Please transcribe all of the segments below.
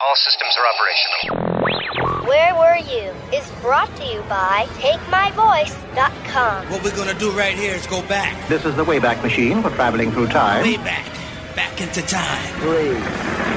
All systems are operational. Where Were You is brought to you by TakeMyVoice.com. What we're gonna do right here is go back. This is the Wayback Machine for traveling through time. Way back. Back into time. 3, 2, 1.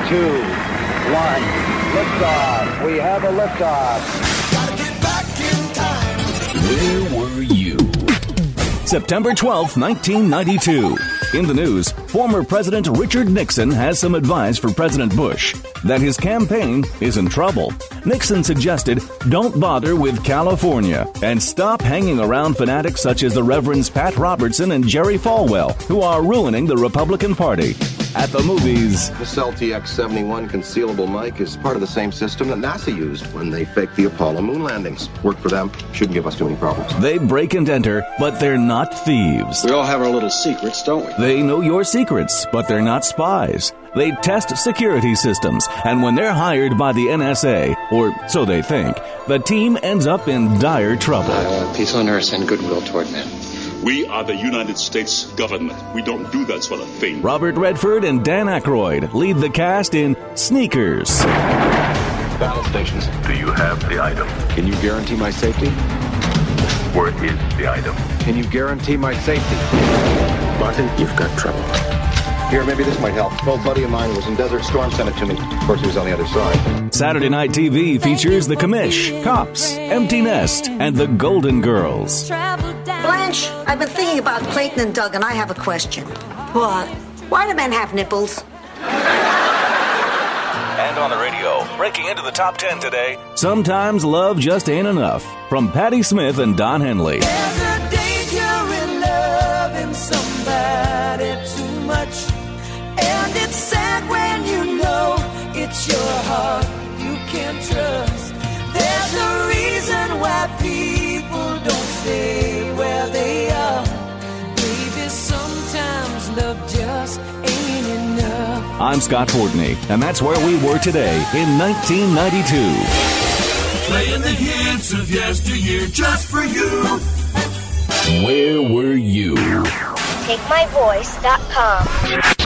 Liftoff. We have a liftoff. Gotta get back in time. Where were you? September 12th, 1992. In the news, former President Richard Nixon has some advice for President Bush that his campaign is in trouble. Nixon suggested don't bother with California and stop hanging around fanatics such as the Reverends Pat Robertson and Jerry Falwell, who are ruining the Republican Party. At the movies, This LTX-71 concealable mic is part of the same system that NASA used when they faked the Apollo moon landings. Worked for them. Shouldn't give us too many problems. they break and enter, but they're not thieves. We all have our little secrets, don't we? They know your secrets, but they're not spies. They test security systems, and when they're hired by the NSA, or so they think, the team ends up in dire trouble. I want peace on earth and goodwill toward men. We are the United States government. We don't do that sort of thing. Robert Redford and Dan Aykroyd lead the cast in Sneakers. Battle stations. Do you have the item? Can you guarantee my safety? Where is the item? Can you guarantee my safety? Martin, you've got trouble. Here, maybe this might help. An old buddy of mine was in Desert Storm, sent it to me. Of course, he was on the other side. Saturday Night TV features The Commish, Cops, Empty Nest, and The Golden Girls. Blanche, I've been thinking about Clayton and Doug, and I have a question. What? Why do men have nipples? And on the radio, breaking into the top 10 today, Sometimes Love Just Ain't Enough, from Patti Smith and Don Henley. There's a danger in loving somebody too much, and it's sad when you know it's your heart you can't trust. There's a reason why people don't stay where they are. Maybe sometimes love just ain't enough. I'm Scott Fortney, and that's where we were today in 1992. Playing the hits of yesteryear just for you. Where were you? TakeMyVoice.com.